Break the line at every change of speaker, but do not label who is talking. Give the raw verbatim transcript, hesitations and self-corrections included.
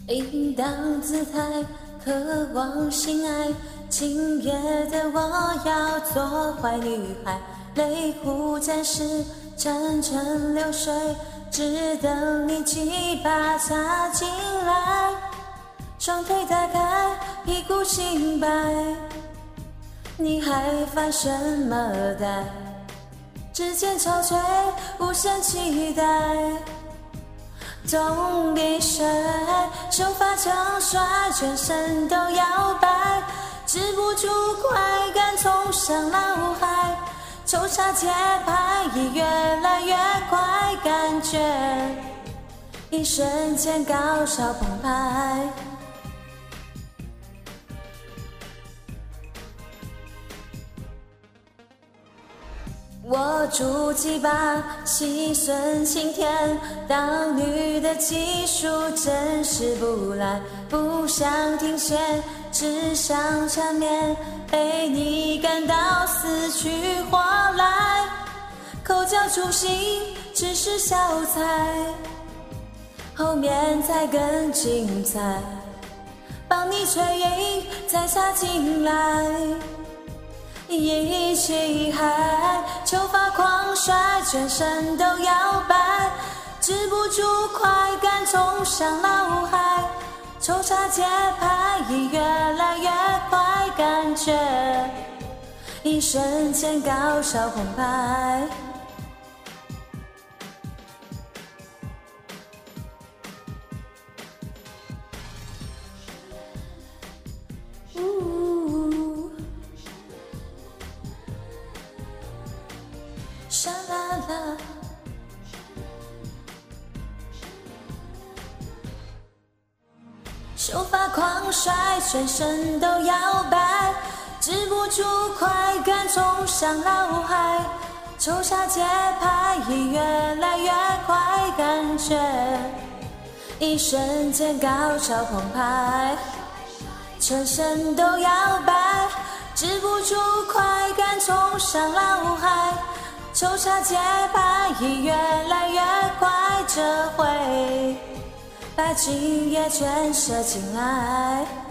淫荡姿态，渴望性爱，今夜的我要做坏女孩，泪湖暂时潺潺流水，只等你几把插进来，双腿打开，屁股清白，你还烦什么呆？指尖潮吹，无限期待。Don't be shy， 手法长甩，全身都摇摆，止不住快感冲上脑海，抽插节拍已越来越快，感觉一瞬间高潮澎湃。我筑基吧，细损青天，当女的技术真是不赖，不想停歇，只想缠绵，被你干到死去活来，口角出戏只是小菜，后面才更精彩，帮你吹音再插进来，一起嗨，头发狂甩，全身都摇摆，止不住快感冲上脑海，抽插节拍已越来越快，感觉一瞬间高潮澎湃。沙啦啦，手法狂甩，全身都摇摆，止不住快感冲上脑海，抽插节拍已越来越快，感觉一瞬间高潮澎湃，全身都摇摆，止不住快感冲上脑海，抽插节拍已越来越快，这回把精液全射进来。